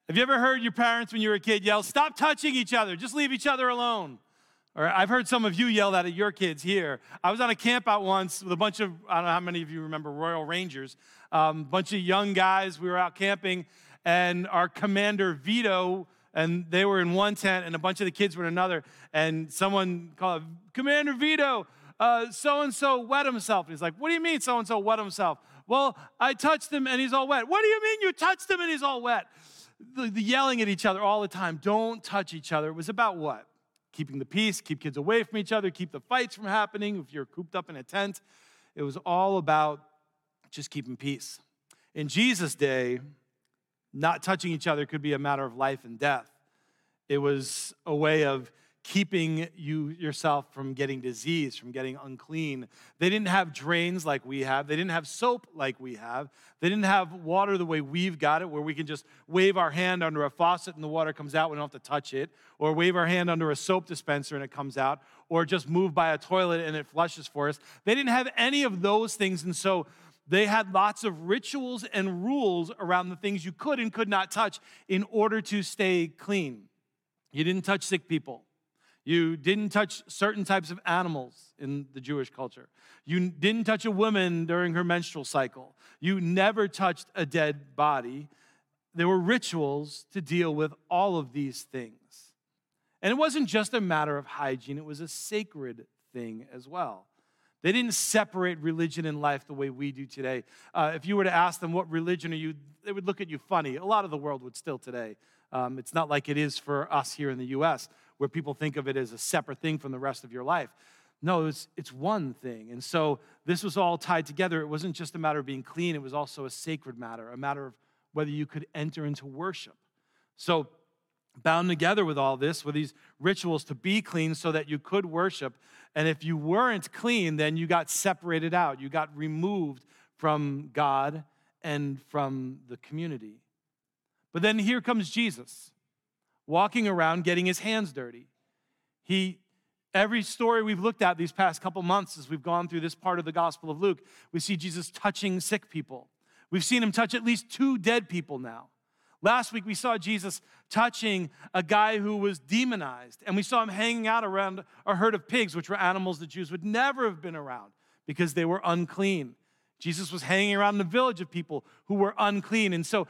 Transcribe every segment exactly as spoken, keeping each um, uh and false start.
Have you ever heard your parents when you were a kid yell, "Stop touching each other, just leave each other alone"? Or I've heard some of you yell that at your kids here. I was on a camp out once with a bunch of, I don't know how many of you remember Royal Rangers, a um, bunch of young guys. We were out camping, and our commander, Vito, and they were in one tent, and a bunch of the kids were in another, and someone called, "Commander Vito, uh, so-and-so wet himself." And he's like, "What do you mean so-and-so wet himself?" "Well, I touched him, and he's all wet." "What do you mean you touched him, and he's all wet?" The, the yelling at each other all the time. Don't touch each other. It was about what? Keeping the peace, keep kids away from each other, keep the fights from happening if you're cooped up in a tent. It was all about just keeping peace. In Jesus' day, not touching each other could be a matter of life and death. It was a way of keeping you yourself from getting disease, from getting unclean. They didn't have drains like we have. They didn't have soap like we have. They didn't have water the way we've got it, where we can just wave our hand under a faucet and the water comes out. We don't have to touch it. Or wave our hand under a soap dispenser and it comes out. Or just move by a toilet and it flushes for us. They didn't have any of those things, and so they had lots of rituals and rules around the things you could and could not touch in order to stay clean. You didn't touch sick people. You didn't touch certain types of animals in the Jewish culture. You didn't touch a woman during her menstrual cycle. You never touched a dead body. There were rituals to deal with all of these things. And it wasn't just a matter of hygiene, it was a sacred thing as well. They didn't separate religion and life the way we do today. Uh, if you were to ask them, "What religion are you?" they would look at you funny. A lot of the world would still today. Um, it's not like it is for us here in the U S, where people think of it as a separate thing from the rest of your life. No, it's, it's one thing. And so this was all tied together. It wasn't just a matter of being clean. It was also a sacred matter, a matter of whether you could enter into worship. So bound together with all this were these rituals to be clean so that you could worship. And if you weren't clean, then you got separated out. You got removed from God and from the community. But then here comes Jesus, walking around getting his hands dirty. He, every story we've looked at these past couple months as we've gone through this part of the Gospel of Luke, we see Jesus touching sick people. We've seen him touch at least two dead people now. Last week, we saw Jesus touching a guy who was demonized, and we saw him hanging out around a herd of pigs, which were animals the Jews would never have been around because they were unclean. Jesus was hanging around in a village of people who were unclean. And so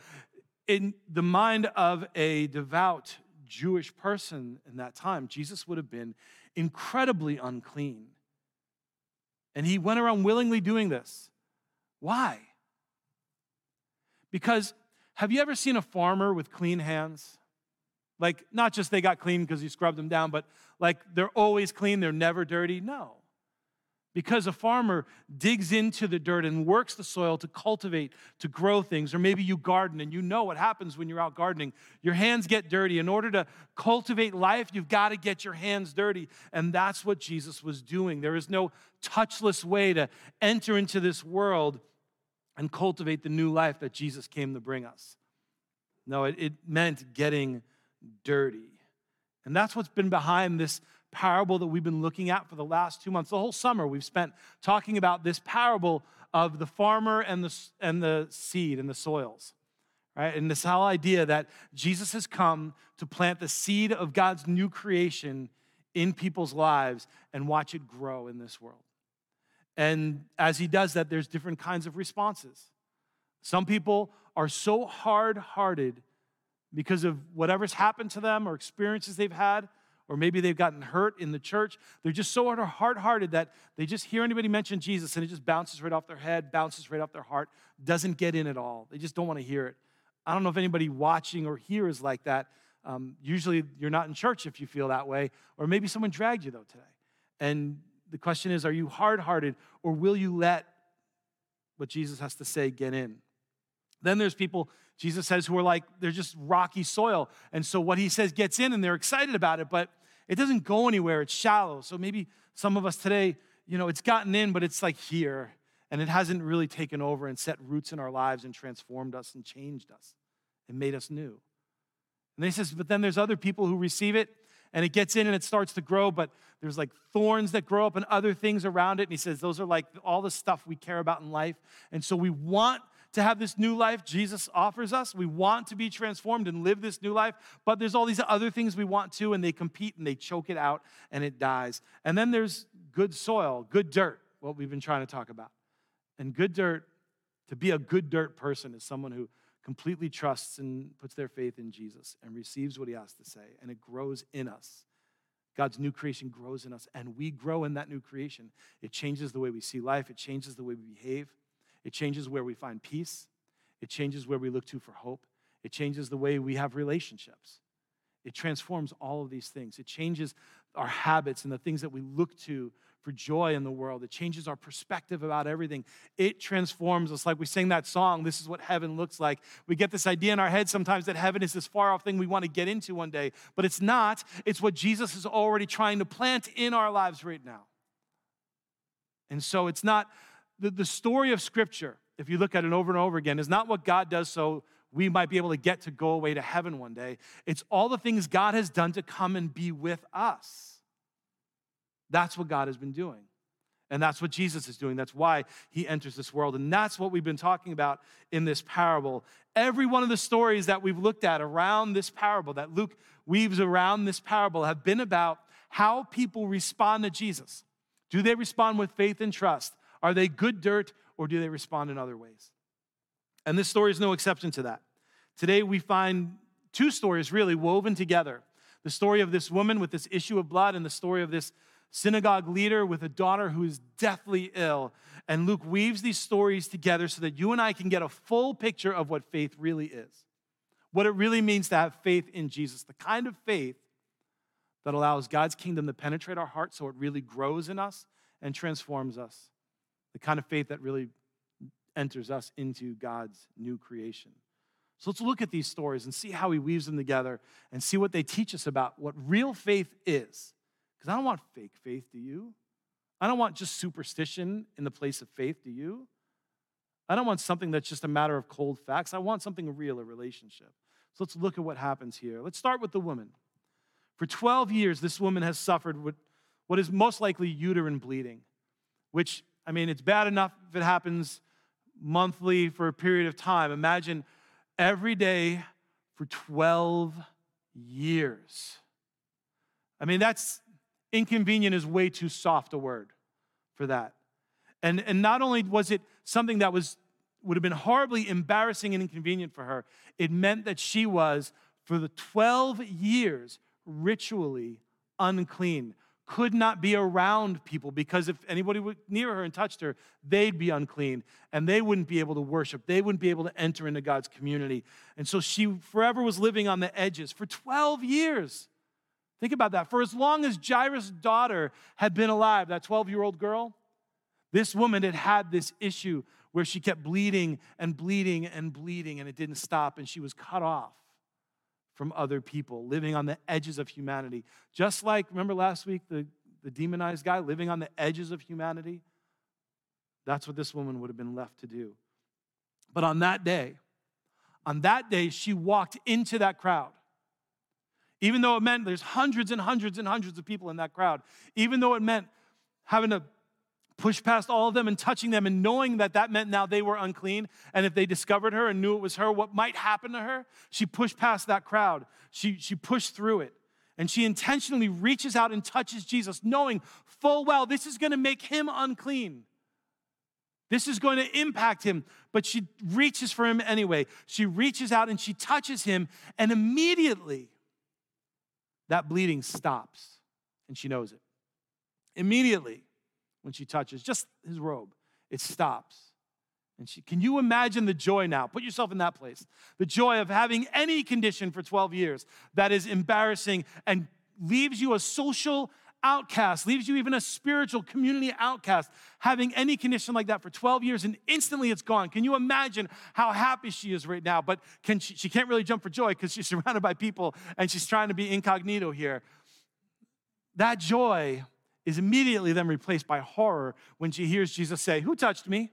in the mind of a devout Jewish person in that time, Jesus would have been incredibly unclean. And he went around willingly doing this. Why? Because have you ever seen a farmer with clean hands? Like, not just they got clean because you scrubbed them down, but like they're always clean, they're never dirty? No. Because a farmer digs into the dirt and works the soil to cultivate, to grow things. Or maybe you garden and you know what happens when you're out gardening. Your hands get dirty. In order to cultivate life, you've got to get your hands dirty. And that's what Jesus was doing. There is no touchless way to enter into this world and cultivate the new life that Jesus came to bring us. No, it, it meant getting dirty. And that's what's been behind this parable that we've been looking at for the last two months. The whole summer we've spent talking about this parable of the farmer and the, and the seed and the soils, right? And this whole idea that Jesus has come to plant the seed of God's new creation in people's lives and watch it grow in this world. And as he does that, there's different kinds of responses. Some people are so hard-hearted because of whatever's happened to them or experiences they've had, or maybe they've gotten hurt in the church. They're just so hard-hearted that they just hear anybody mention Jesus and it just bounces right off their head, bounces right off their heart, doesn't get in at all. They just don't want to hear it. I don't know if anybody watching or here is like that. Um, usually you're not in church if you feel that way, or maybe someone dragged you though today. And the question is, are you hard-hearted, or will you let what Jesus has to say get in? Then there's people, Jesus says, who are like, they're just rocky soil. And so what he says gets in and they're excited about it, but it doesn't go anywhere. It's shallow. So maybe some of us today, you know, it's gotten in, but it's like here. And it hasn't really taken over and set roots in our lives and transformed us and changed us and made us new. And he says, but then there's other people who receive it and it gets in and it starts to grow, but there's like thorns that grow up and other things around it. And he says, those are like all the stuff we care about in life. And so we want to have this new life Jesus offers us. We want to be transformed and live this new life, but there's all these other things we want to, and they compete and they choke it out and it dies. And then there's good soil, good dirt, what we've been trying to talk about. And good dirt, to be a good dirt person is someone who completely trusts and puts their faith in Jesus and receives what he has to say, and it grows in us. God's new creation grows in us, and we grow in that new creation. It changes the way we see life. It changes the way we behave. It changes where we find peace. It changes where we look to for hope. It changes the way we have relationships. It transforms all of these things. It changes our habits and the things that we look to for joy in the world. It changes our perspective about everything. It transforms us. Like we sing that song, this is what heaven looks like. We get this idea in our head sometimes that heaven is this far off thing we want to get into one day, but it's not. It's what Jesus is already trying to plant in our lives right now. And so it's not, the, the story of Scripture, if you look at it over and over again, is not what God does so we might be able to get to go away to heaven one day. It's all the things God has done to come and be with us. That's what God has been doing. And that's what Jesus is doing. That's why he enters this world. And that's what we've been talking about in this parable. Every one of the stories that we've looked at around this parable, that Luke weaves around this parable, have been about how people respond to Jesus. Do they respond with faith and trust? Are they good dirt, or do they respond in other ways? And this story is no exception to that. Today we find two stories really woven together. The story of this woman with this issue of blood and the story of this synagogue leader with a daughter who is deathly ill. And Luke weaves these stories together so that you and I can get a full picture of what faith really is. What it really means to have faith in Jesus. The kind of faith that allows God's kingdom to penetrate our hearts so it really grows in us and transforms us. The kind of faith that really enters us into God's new creation. So let's look at these stories and see how he weaves them together and see what they teach us about what real faith is. Because I don't want fake faith, do you? I don't want just superstition in the place of faith, do you? I don't want something that's just a matter of cold facts. I want something real, a relationship. So let's look at what happens here. Let's start with the woman. For twelve years, this woman has suffered with what is most likely uterine bleeding, which, I mean, it's bad enough if it happens monthly for a period of time. Imagine every day for twelve years. I mean, that's inconvenient is way too soft a word for that. And, and not only was it something that was would have been horribly embarrassing and inconvenient for her, it meant that she was, for the twelve years, ritually unclean, could not be around people, because if anybody were near her and touched her, they'd be unclean, and they wouldn't be able to worship. They wouldn't be able to enter into God's community. And so she forever was living on the edges for twelve years. Think about that. For as long as Jairus' daughter had been alive, that twelve-year-old girl, this woman had had this issue where she kept bleeding and bleeding and bleeding, and it didn't stop, and she was cut off from other people, living on the edges of humanity. Just like, remember last week, the, the demonized guy living on the edges of humanity? That's what this woman would have been left to do. But on that day, on that day, she walked into that crowd. Even though it meant there's hundreds and hundreds and hundreds of people in that crowd, even though it meant having to push past all of them and touching them and knowing that that meant now they were unclean, and if they discovered her and knew it was her, what might happen to her, she pushed past that crowd. She, she pushed through it, and she intentionally reaches out and touches Jesus, knowing full well this is going to make him unclean. This is going to impact him, but she reaches for him anyway. She reaches out and she touches him, and immediately that bleeding stops, and she knows it. Immediately, when she touches just his robe, it stops. And she, can you imagine the joy now? Put yourself in that place. The joy of having any condition for twelve years that is embarrassing and leaves you a social outcast, leaves you even a spiritual community outcast, having any condition like that for twelve years, and instantly it's gone. Can you imagine how happy she is right now? But can she, she can't really jump for joy because she's surrounded by people and she's trying to be incognito here. That joy is immediately then replaced by horror when she hears Jesus say, "Who touched me?"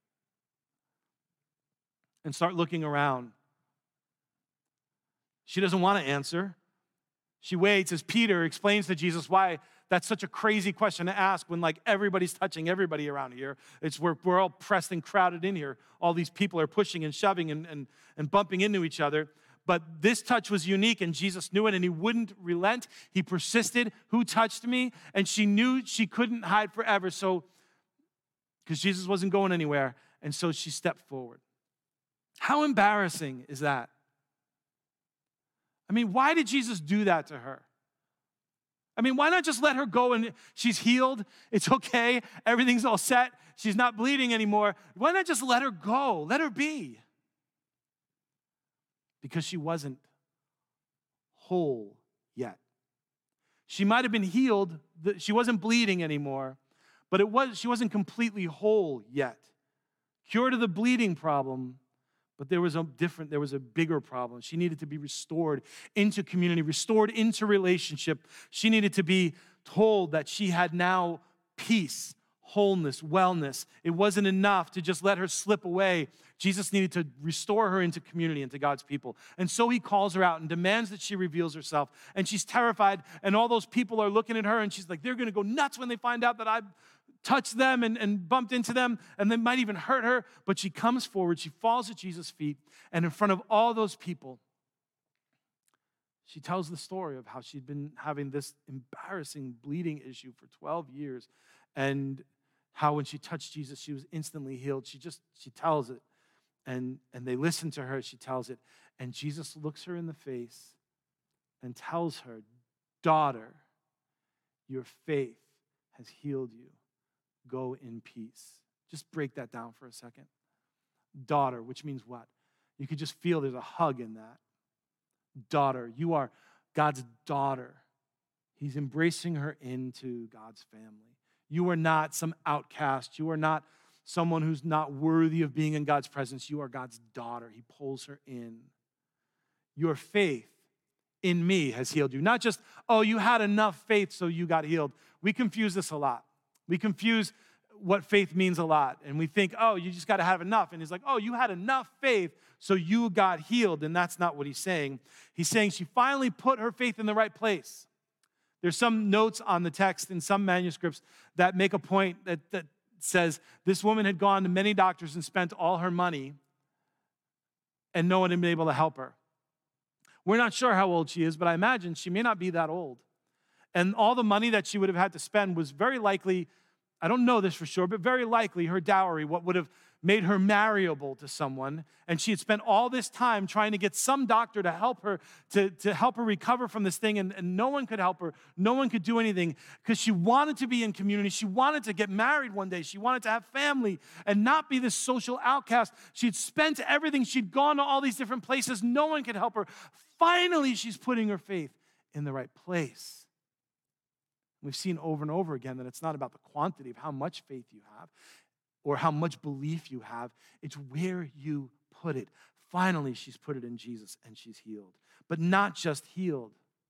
and start looking around. She doesn't want to answer. She waits as Peter explains to Jesus why that's such a crazy question to ask when like everybody's touching everybody around here. It's where we're all pressed and crowded in here. All these people are pushing and shoving and, and, and bumping into each other. But this touch was unique, and Jesus knew it, and he wouldn't relent. He persisted. Who touched me? And she knew she couldn't hide forever, so because Jesus wasn't going anywhere, and so she stepped forward. How embarrassing is that? I mean, why did Jesus do that to her? I mean, why not just let her go and she's healed? It's okay. Everything's all set. She's not bleeding anymore. Why not just let her go? Let her be. Because she wasn't whole yet. She might have been healed. She wasn't bleeding anymore, but it was she wasn't completely whole yet. Cured of the bleeding problem, but there was a different, there was a bigger problem. She needed to be restored into community, restored into relationship. She needed to be told that she had now peace, wholeness, wellness. It wasn't enough to just let her slip away. Jesus needed to restore her into community, into God's people. And so he calls her out and demands that she reveals herself. And she's terrified, and all those people are looking at her, and she's like, they're going to go nuts when they find out that I've touched them and, and bumped into them, and they might even hurt her. But she comes forward, she falls at Jesus' feet, and in front of all those people, she tells the story of how she'd been having this embarrassing bleeding issue for twelve years, and how when she touched Jesus, she was instantly healed. She just, she tells it, and, and they listen to her, she tells it, and Jesus looks her in the face and tells her, daughter, your faith has healed you. Go in peace. Just break that down for a second. Daughter, which means what? You could just feel there's a hug in that. Daughter, you are God's daughter. He's embracing her into God's family. You are not some outcast. You are not someone who's not worthy of being in God's presence. You are God's daughter. He pulls her in. Your faith in me has healed you. Not just, oh, you had enough faith so you got healed. We confuse this a lot. We confuse what faith means a lot. And we think, oh, you just got to have enough. And he's like, oh, you had enough faith, so you got healed. And that's not what he's saying. He's saying she finally put her faith in the right place. There's some notes on the text in some manuscripts that make a point that, that says this woman had gone to many doctors and spent all her money, and no one had been able to help her. We're not sure how old she is, but I imagine she may not be that old. And all the money that she would have had to spend was very likely, I don't know this for sure, but very likely her dowry, what would have made her marriable to someone. And she had spent all this time trying to get some doctor to help her, to, to help her recover from this thing, and, and no one could help her. No one could do anything because she wanted to be in community. She wanted to get married one day. She wanted to have family and not be this social outcast. She'd spent everything. She'd gone to all these different places. No one could help her. Finally, she's putting her faith in the right place. We've seen over and over again that it's not about the quantity of how much faith you have or how much belief you have. It's where you put it. Finally, she's put it in Jesus and she's healed. But not just healed.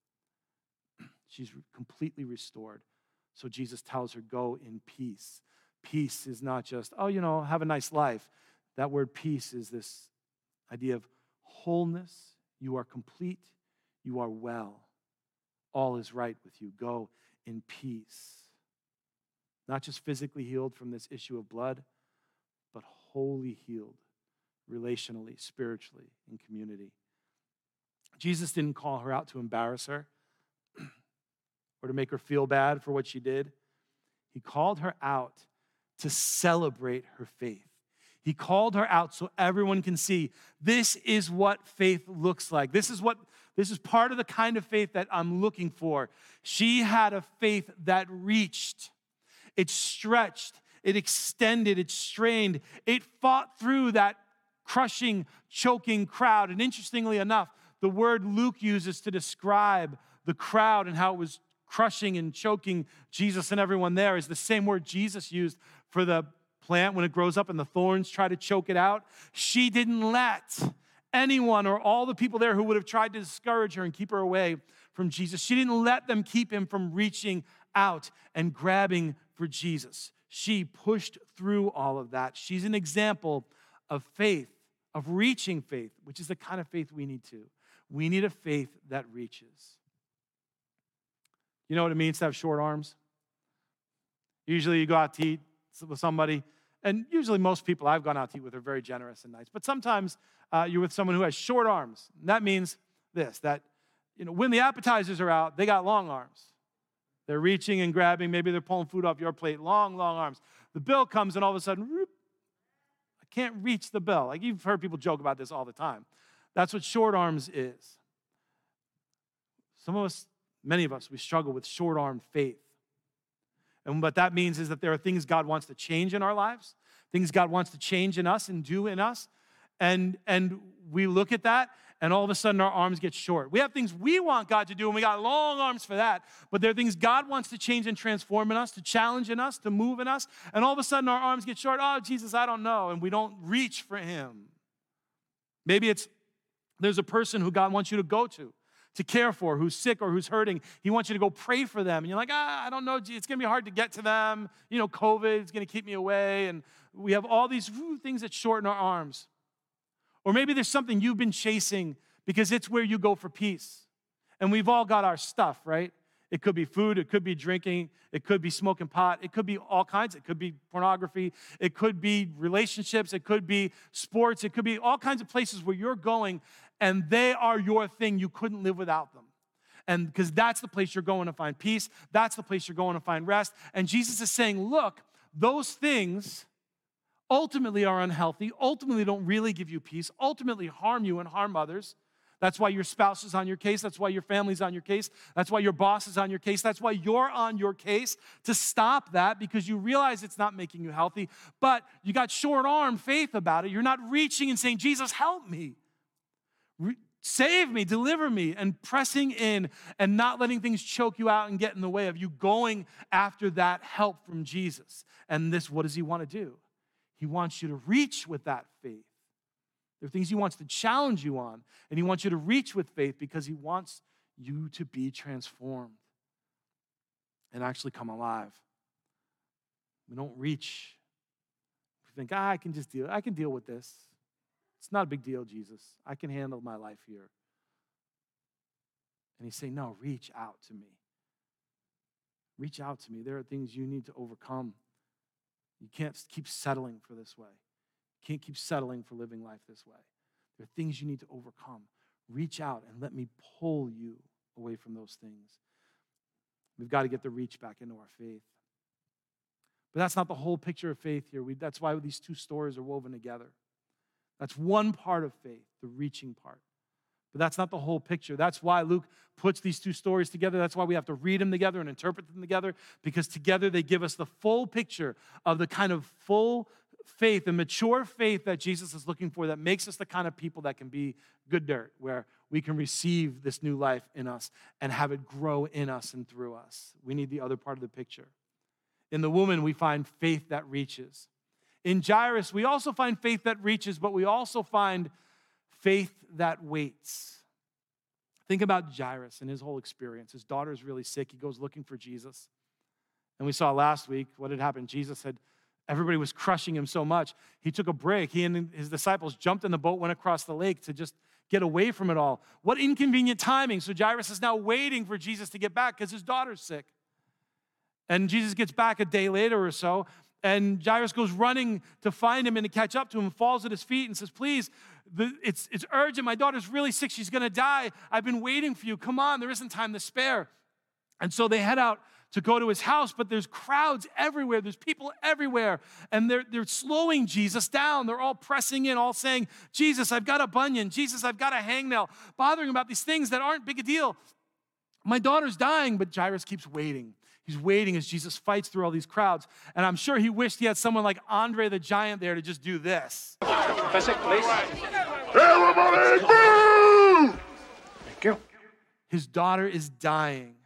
She's completely restored. So Jesus tells her, go in peace. Peace is not just, oh, you know, have a nice life. That word peace is this idea of wholeness. You are complete. You are well. All is right with you. Go in peace. Not just physically healed from this issue of blood, but wholly healed relationally, spiritually, in community. Jesus didn't call her out to embarrass her or to make her feel bad for what she did. He called her out to celebrate her faith. He called her out so everyone can see this is what faith looks like. This is what This is part of the kind of faith that I'm looking for. She had a faith that reached. It stretched. It extended. It strained. It fought through that crushing, choking crowd. And interestingly enough, the word Luke uses to describe the crowd and how it was crushing and choking Jesus and everyone there is the same word Jesus used for the plant when it grows up and the thorns try to choke it out. She didn't let anyone or all the people there who would have tried to discourage her and keep her away from Jesus. She didn't let them keep him from reaching out and grabbing for Jesus. She pushed through all of that. She's an example of faith, of reaching faith, which is the kind of faith we need too. We need a faith that reaches. You know what it means to have short arms? Usually you go out to eat with somebody, and usually most people I've gone out to eat with are very generous and nice. But sometimes uh, you're with someone who has short arms. And that means this, that you know, when the appetizers are out, they got long arms. They're reaching and grabbing. Maybe they're pulling food off your plate. Long, long arms. The bill comes, and all of a sudden, whoop, I can't reach the bill. Like, you've heard people joke about this all the time. That's what short arms is. Some of us, many of us, we struggle with short-armed faith. And what that means is that there are things God wants to change in our lives, things God wants to change in us and do in us. And, and we look at that, and all of a sudden our arms get short. We have things we want God to do, and we got long arms for that. But there are things God wants to change and transform in us, to challenge in us, to move in us. And all of a sudden our arms get short. Oh, Jesus, I don't know. And we don't reach for him. Maybe it's there's a person who God wants you to go to, to care for, who's sick or who's hurting. He wants you to go pray for them. And you're like, ah, I don't know. It's going to be hard to get to them. You know, COVID is going to keep me away. And we have all these whew, things that shorten our arms. Or maybe there's something you've been chasing because it's where you go for peace. And we've all got our stuff, right? It could be food. It could be drinking. It could be smoking pot. It could be all kinds. It could be pornography. It could be relationships. It could be sports. It could be all kinds of places where you're going, and they are your thing. You couldn't live without them. And because that's the place you're going to find peace. That's the place you're going to find rest. And Jesus is saying, look, those things ultimately are unhealthy, ultimately don't really give you peace, ultimately harm you and harm others. That's why your spouse is on your case. That's why your family's on your case. That's why your boss is on your case. That's why you're on your case, to stop that, because you realize it's not making you healthy, but you got short-armed faith about it. You're not reaching and saying, Jesus, help me. Re- save me, deliver me, and pressing in and not letting things choke you out and get in the way of you going after that help from Jesus. And this, what does he want to do? He wants you to reach with that faith. There are things he wants to challenge you on, and he wants you to reach with faith because he wants you to be transformed and actually come alive. We don't reach. We think, ah, I can just deal. I can deal with this. It's not a big deal, Jesus. I can handle my life here. And he's saying, no, reach out to me. Reach out to me. There are things you need to overcome. You can't keep settling for this way. You can't keep settling for living life this way. There are things you need to overcome. Reach out and let me pull you away from those things. We've got to get the reach back into our faith. But that's not the whole picture of faith here. We, that's why these two stories are woven together. That's one part of faith, the reaching part. But that's not the whole picture. That's why Luke puts these two stories together. That's why we have to read them together and interpret them together, because together they give us the full picture of the kind of full faith, the mature faith that Jesus is looking for, that makes us the kind of people that can be good dirt, where we can receive this new life in us and have it grow in us and through us. We need the other part of the picture. In the woman, we find faith that reaches. In Jairus, we also find faith that reaches, but we also find faith that waits. Think about Jairus and his whole experience. His daughter's really sick. He goes looking for Jesus. And we saw last week what had happened. Jesus had, everybody was crushing him so much. He took a break. He and his disciples jumped in the boat, went across the lake to just get away from it all. What inconvenient timing. So Jairus is now waiting for Jesus to get back because his daughter's sick. And Jesus gets back a day later or so, and Jairus goes running to find him and to catch up to him, falls at his feet and says, please, the, it's, it's urgent. My daughter's really sick. She's going to die. I've been waiting for you. Come on, there isn't time to spare. And so they head out to go to his house, but there's crowds everywhere. There's people everywhere. And they're, they're slowing Jesus down. They're all pressing in, all saying, Jesus, I've got a bunion. Jesus, I've got a hangnail. Bothering about these things that aren't big a deal. My daughter's dying, but Jairus keeps waiting. He's waiting as Jesus fights through all these crowds. And I'm sure he wished he had someone like Andre the Giant there to just do this. That's it, please. Everybody move! Thank you. His daughter is dying.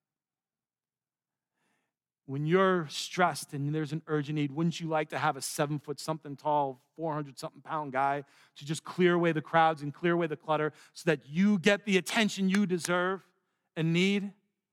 When you're stressed and there's an urgent need, wouldn't you like to have a seven foot something tall, four hundred something pound guy to just clear away the crowds and clear away the clutter so that you get the attention you deserve and need?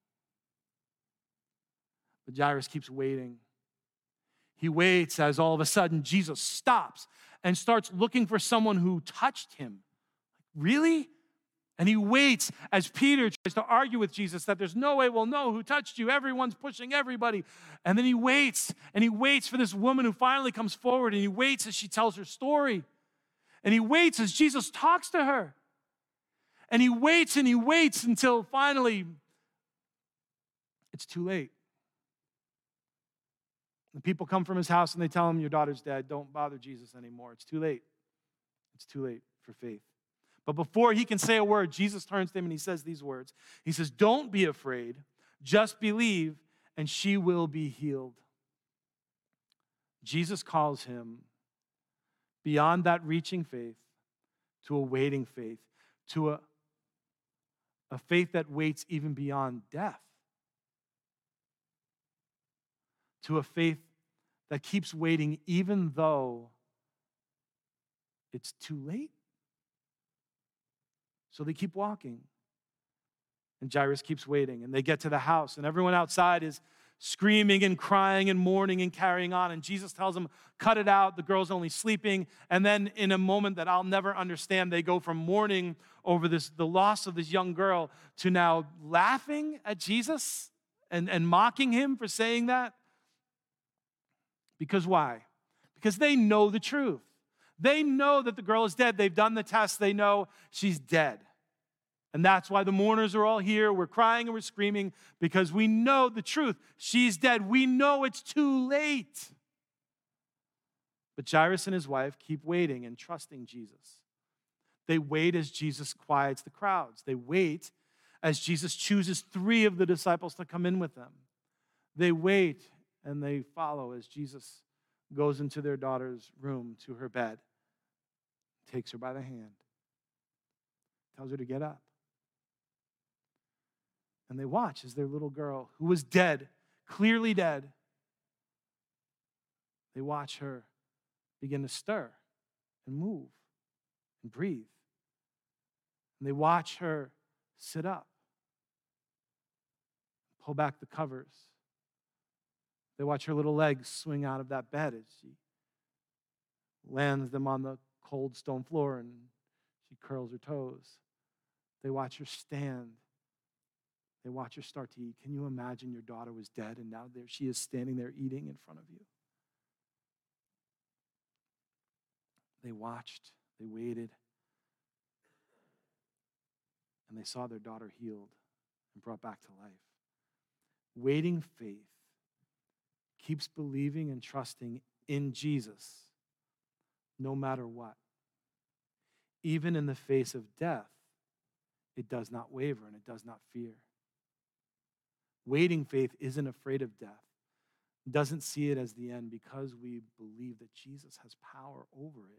But Jairus keeps waiting. He waits as all of a sudden Jesus stops and starts looking for someone who touched him. Really? And he waits as Peter tries to argue with Jesus that there's no way we'll know who touched you. Everyone's pushing everybody. And then he waits, and he waits for this woman who finally comes forward, and he waits as she tells her story. And he waits as Jesus talks to her. And he waits and he waits until finally it's too late. The people come from his house and they tell him, your daughter's dead. Don't bother Jesus anymore. It's too late. It's too late for faith. But before he can say a word, Jesus turns to him and he says these words. He says, don't be afraid, just believe, and she will be healed. Jesus calls him beyond that reaching faith to a waiting faith, to a, a faith that waits even beyond death, to a faith that keeps waiting even though it's too late. So they keep walking. And Jairus keeps waiting. And they get to the house. And everyone outside is screaming and crying and mourning and carrying on. And Jesus tells them, cut it out. The girl's only sleeping. And then in a moment that I'll never understand, they go from mourning over this, the loss of this young girl to now laughing at Jesus and, and mocking him for saying that. Because why? Because they know the truth. They know that the girl is dead. They've done the test. They know she's dead. And that's why the mourners are all here. We're crying and we're screaming because we know the truth. She's dead. We know it's too late. But Jairus and his wife keep waiting and trusting Jesus. They wait as Jesus quiets the crowds. They wait as Jesus chooses three of the disciples to come in with them. They wait and they follow as Jesus goes into their daughter's room to her bed, takes her by the hand, tells her to get up. And they watch as their little girl, who was dead, clearly dead, they watch her begin to stir and move and breathe. And they watch her sit up, pull back the covers. They watch her little legs swing out of that bed as she lands them on the cold stone floor and she curls her toes. They watch her stand. They watch her start to eat. Can you imagine your daughter was dead and now there she is standing there eating in front of you? They watched, they waited, and they saw their daughter healed and brought back to life. Waiting faith keeps believing and trusting in Jesus no matter what. Even in the face of death, it does not waver and it does not fear. Waiting faith isn't afraid of death, doesn't see it as the end because we believe that Jesus has power over it.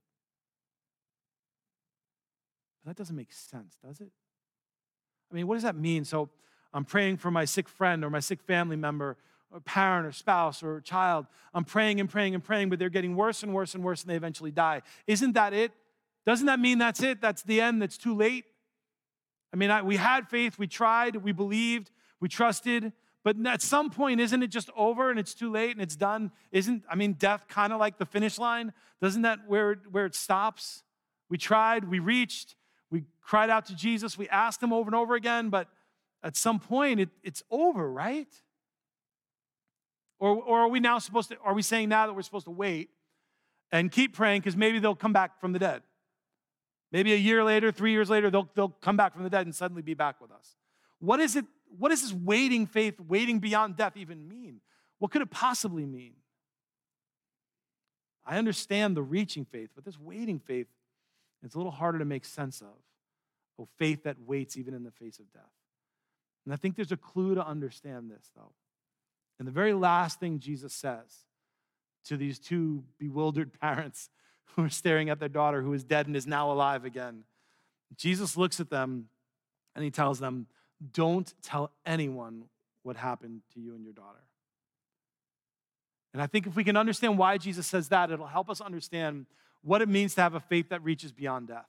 But that doesn't make sense, does it? I mean, what does that mean? So I'm praying for my sick friend or my sick family member or parent or spouse or child. I'm praying and praying and praying, but they're getting worse and worse and worse and they eventually die. Isn't that it? Doesn't that mean that's it? That's the end? That's too late? I mean, I, we had faith, we tried, we believed, we trusted, but at some point, isn't it just over and it's too late and it's done? Isn't, I mean, death kind of like the finish line? Doesn't that where, where it stops? We tried, we reached, we cried out to Jesus, we asked him over and over again, but at some point, it, it's over, right? Or, or are we now supposed to, are we saying now that we're supposed to wait and keep praying because maybe they'll come back from the dead? Maybe a year later, three years later, they'll, they'll come back from the dead and suddenly be back with us. What is it, what does this waiting faith, waiting beyond death even mean? What could it possibly mean? I understand the reaching faith, but this waiting faith, it's a little harder to make sense of. Oh, faith that waits even in the face of death. And I think there's a clue to understand this, though. And the very last thing Jesus says to these two bewildered parents who are staring at their daughter who is dead and is now alive again, Jesus looks at them and he tells them, don't tell anyone what happened to you and your daughter. And I think if we can understand why Jesus says that, it'll help us understand what it means to have a faith that reaches beyond death.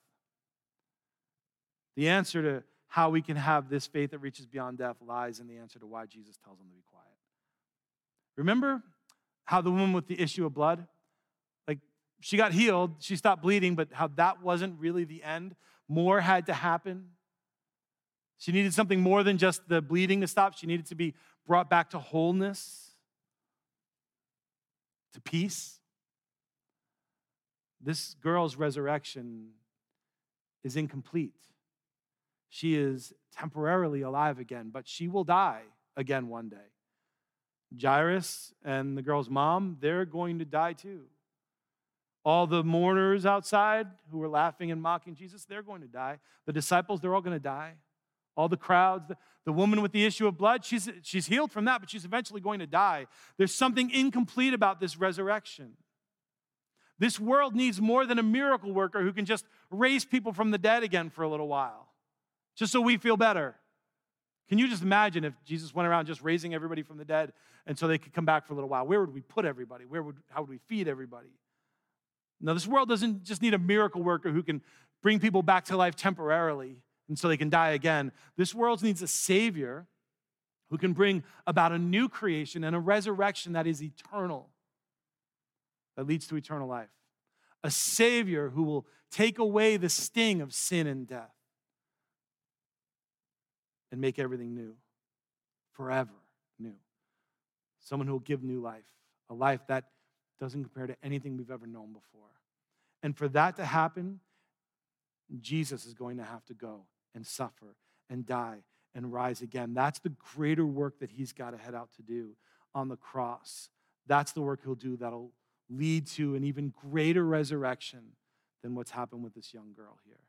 The answer to how we can have this faith that reaches beyond death lies in the answer to why Jesus tells them to be quiet. Remember how the woman with the issue of blood, like she got healed, she stopped bleeding, but how that wasn't really the end. More had to happen. She needed something more than just the bleeding to stop. She needed to be brought back to wholeness, to peace. This girl's resurrection is incomplete. She is temporarily alive again, but she will die again one day. Jairus and the girl's mom, they're going to die too. All the mourners outside who were laughing and mocking Jesus, they're going to die. The disciples, they're all going to die. All the crowds, the, the woman with the issue of blood, she's, she's healed from that, but she's eventually going to die. There's something incomplete about this resurrection. This world needs more than a miracle worker who can just raise people from the dead again for a little while, just so we feel better. Can you just imagine if Jesus went around just raising everybody from the dead and so they could come back for a little while? Where would we put everybody? Where would, how would we feed everybody? No, this world doesn't just need a miracle worker who can bring people back to life temporarily and so they can die again. This world needs a Savior who can bring about a new creation and a resurrection that is eternal, that leads to eternal life. A Savior who will take away the sting of sin and death and make everything new, forever new. Someone who will give new life, a life that doesn't compare to anything we've ever known before. And for that to happen, Jesus is going to have to go and suffer and die and rise again. That's the greater work that he's got to head out to do on the cross. That's the work he'll do that'll lead to an even greater resurrection than what's happened with this young girl here.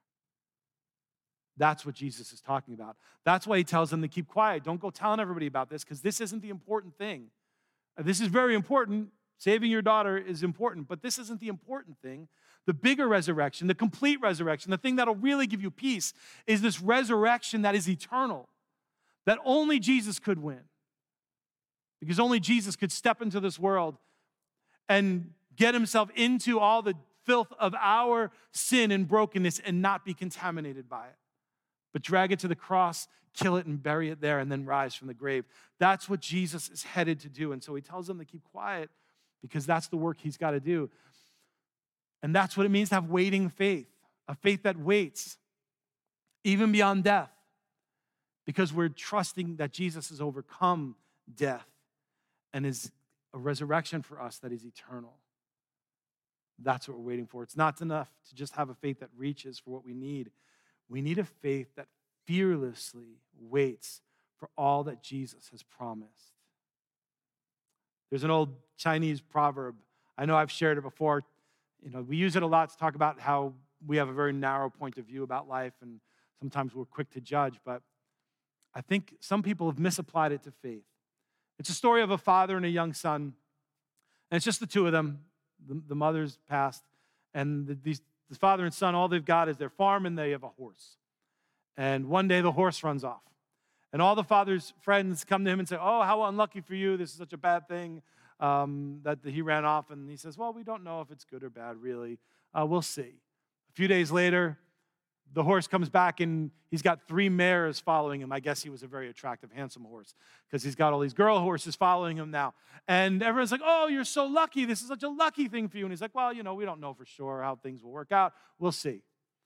That's what Jesus is talking about. That's why he tells them to keep quiet. Don't go telling everybody about this, because this isn't the important thing. This is very important. Saving your daughter is important, but this isn't the important thing. The bigger resurrection, the complete resurrection, the thing that'll really give you peace is this resurrection that is eternal, that only Jesus could win. Because only Jesus could step into this world and get himself into all the filth of our sin and brokenness and not be contaminated by it, but drag it to the cross, kill it, and bury it there, and then rise from the grave. That's what Jesus is headed to do. And so he tells them to keep quiet because that's the work he's got to do. And that's what it means to have waiting faith, a faith that waits, even beyond death, because we're trusting that Jesus has overcome death and is a resurrection for us that is eternal. That's what we're waiting for. It's not enough to just have a faith that reaches for what we need. We need a faith that fearlessly waits for all that Jesus has promised. There's an old Chinese proverb. I know I've shared it before. You know, we use it a lot to talk about how we have a very narrow point of view about life, and sometimes we're quick to judge, but I think some people have misapplied it to faith. It's a story of a father and a young son, and it's just the two of them. The, the mother's passed, and the, these, the father and son, all they've got is their farm, and they have a horse. And one day the horse runs off, and all the father's friends come to him and say, "Oh, how unlucky for you. This is such a bad thing um, that he ran off." And he says, "Well, we don't know if it's good or bad, really. Uh, we'll see." A few days later, the horse comes back, and he's got three mares following him. I guess he was a very attractive, handsome horse because he's got all these girl horses following him now. And everyone's like, "Oh, you're so lucky. This is such a lucky thing for you." And he's like, "Well, you know, we don't know for sure how things will work out. We'll see."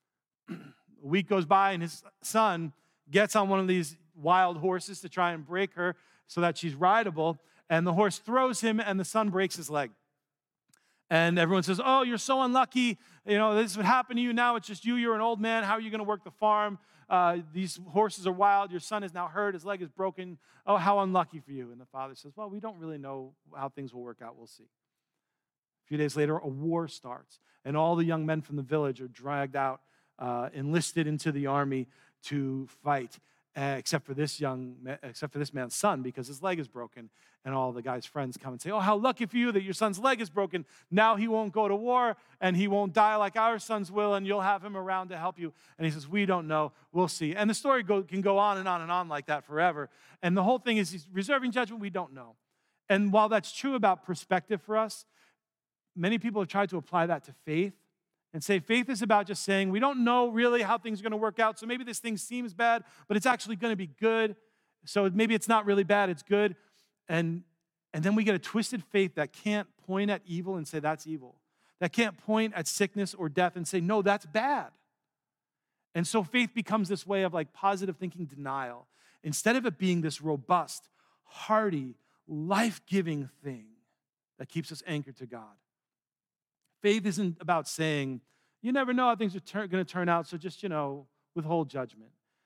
A week goes by, and his son gets on one of these wild horses to try and break her so that she's rideable. And the horse throws him, and the son breaks his leg. And everyone says, "Oh, you're so unlucky. You know, this would happen to you now. It's just you. You're an old man. How are you going to work the farm? Uh, these horses are wild. Your son is now hurt. His leg is broken. Oh, how unlucky for you." And the father says, "Well, we don't really know how things will work out. We'll see." A few days later, a war starts. And all the young men from the village are dragged out, uh, enlisted into the army to fight. Uh, except for this young, except for this man's son, because his leg is broken. And all the guy's friends come and say, "Oh, how lucky for you that your son's leg is broken. Now he won't go to war, and he won't die like our sons will, and you'll have him around to help you." And he says, "We don't know. We'll see." And the story go, can go on and on and on like that forever. And the whole thing is he's reserving judgment. We don't know. And while that's true about perspective for us, many people have tried to apply that to faith and say faith is about just saying, we don't know really how things are going to work out, so maybe this thing seems bad, but it's actually going to be good. So maybe it's not really bad, it's good. And, and then we get a twisted faith that can't point at evil and say that's evil. That can't point at sickness or death and say, no, that's bad. And so faith becomes this way of like positive thinking denial, instead of it being this robust, hearty, life-giving thing that keeps us anchored to God. Faith isn't about saying, you never know how things are tur- going to turn out, so just, you know, withhold judgment.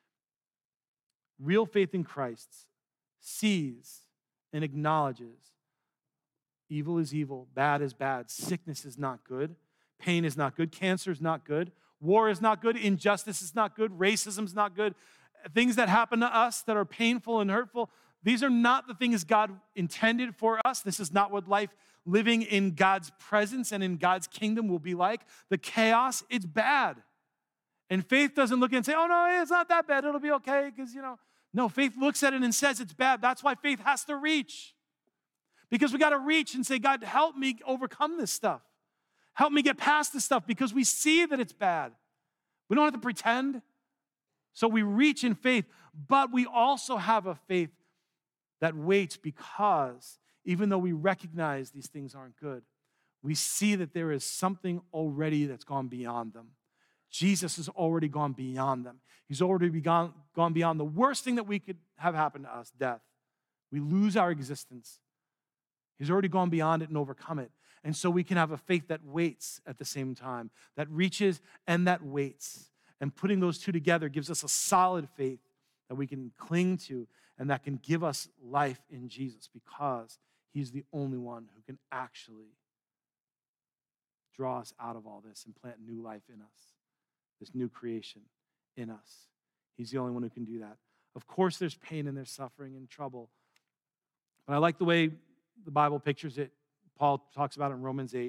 Real faith in Christ sees and acknowledges evil is evil, bad is bad, sickness is not good, pain is not good, cancer is not good, war is not good, injustice is not good, racism is not good. Things that happen to us that are painful and hurtful, these are not the things God intended for us. This is not what life living in God's presence and in God's kingdom will be like. The chaos, it's bad. And faith doesn't look and say, oh, no, it's not that bad. It'll be okay because, you know. No, faith looks at it and says it's bad. That's why faith has to reach. Because we got to reach and say, God, help me overcome this stuff. Help me get past this stuff because we see that it's bad. We don't have to pretend. So we reach in faith, but we also have a faith that waits because even though we recognize these things aren't good, we see that there is something already that's gone beyond them. Jesus has already gone beyond them. He's already gone, gone beyond the worst thing that we could have happen to us, death. We lose our existence. He's already gone beyond it and overcome it. And so we can have a faith that waits at the same time, that reaches and that waits. And putting those two together gives us a solid faith that we can cling to and that can give us life in Jesus because he's the only one who can actually draw us out of all this and plant new life in us, this new creation in us. He's the only one who can do that. Of course, there's pain and there's suffering and trouble. But I like the way the Bible pictures it. Paul talks about it in Romans eight.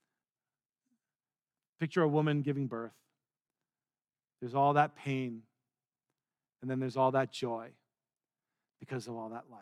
Picture a woman giving birth. There's all that pain, and then there's all that joy because of all that life.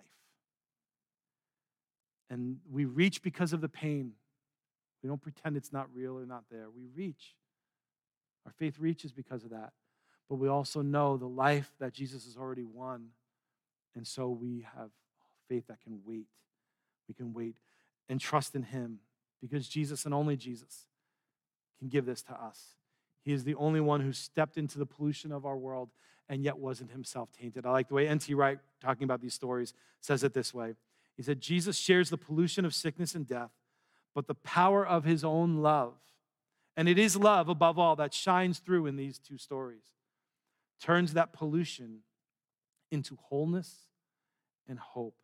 And we reach because of the pain. We don't pretend it's not real or not there. We reach. Our faith reaches because of that. But we also know the life that Jesus has already won. And so we have faith that can wait. We can wait and trust in him because Jesus and only Jesus can give this to us. He is the only one who stepped into the pollution of our world and yet wasn't himself tainted. I like the way N T Wright, talking about these stories, says it this way. He said, Jesus shares the pollution of sickness and death, but the power of his own love, and it is love above all that shines through in these two stories, turns that pollution into wholeness and hope.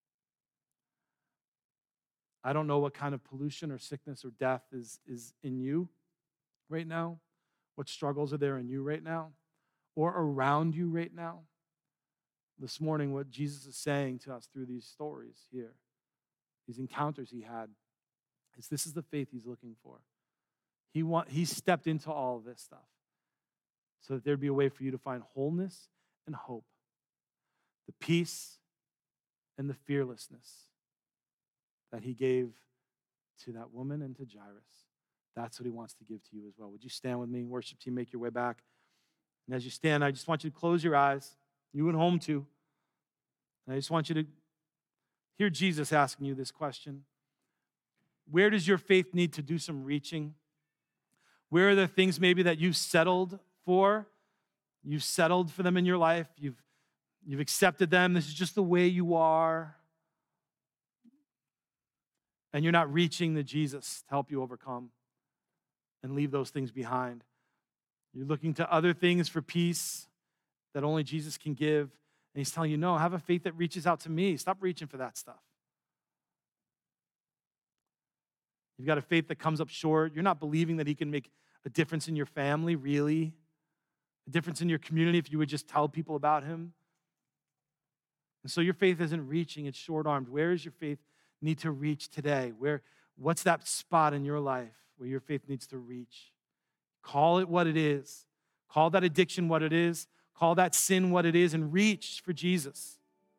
I don't know what kind of pollution or sickness or death is, is in you right now. What struggles are there in you right now or around you right now? This morning, what Jesus is saying to us through these stories here, these encounters he had, is this is the faith he's looking for. He want, he stepped into all of this stuff so that there'd be a way for you to find wholeness and hope, the peace and the fearlessness that he gave to that woman and to Jairus. That's what he wants to give to you as well. Would you stand with me? Worship team, make your way back. And as you stand, I just want you to close your eyes. You at home too. And I just want you to hear Jesus asking you this question. Where does your faith need to do some reaching? Where are the things maybe that you've settled for? You've settled for them in your life. You've, you've accepted them. This is just the way you are. And you're not reaching the Jesus to help you overcome and leave those things behind. You're looking to other things for peace that only Jesus can give. And he's telling you, no, have a faith that reaches out to me. Stop reaching for that stuff. You've got a faith that comes up short. You're not believing that he can make a difference in your family, really. A difference in your community if you would just tell people about him. And so your faith isn't reaching, it's short-armed. Where is your faith need to reach today? Where, what's that spot in your life where your faith needs to reach? Call it what it is. Call that addiction what it is. Call that sin what it is and reach for Jesus.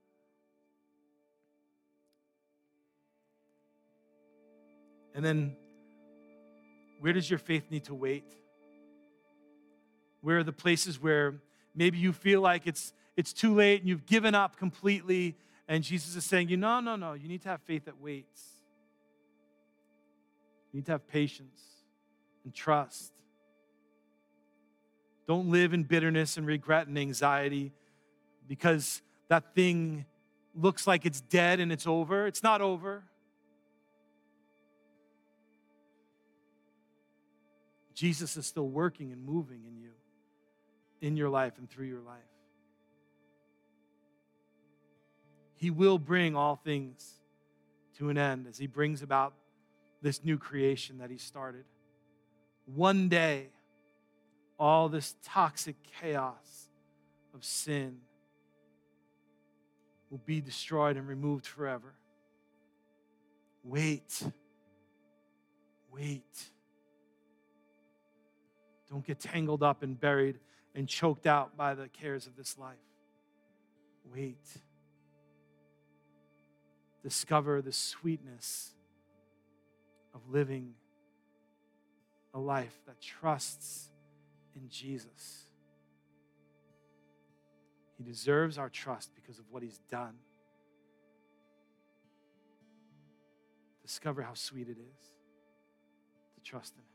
And then, where does your faith need to wait? Where are the places where maybe you feel like it's, it's too late and you've given up completely, and Jesus is saying, you no, no, no, you need to have faith that waits. You need to have patience and trust. Don't live in bitterness and regret and anxiety because that thing looks like it's dead and it's over. It's not over. Jesus is still working and moving in you, in your life and through your life. He will bring all things to an end as he brings about this new creation that he started. One day, all this toxic chaos of sin will be destroyed and removed forever. Wait. Wait. Don't get tangled up and buried and choked out by the cares of this life. Wait. Discover the sweetness of living a life that trusts in Jesus. He deserves our trust because of what he's done. Discover how sweet it is to trust in him.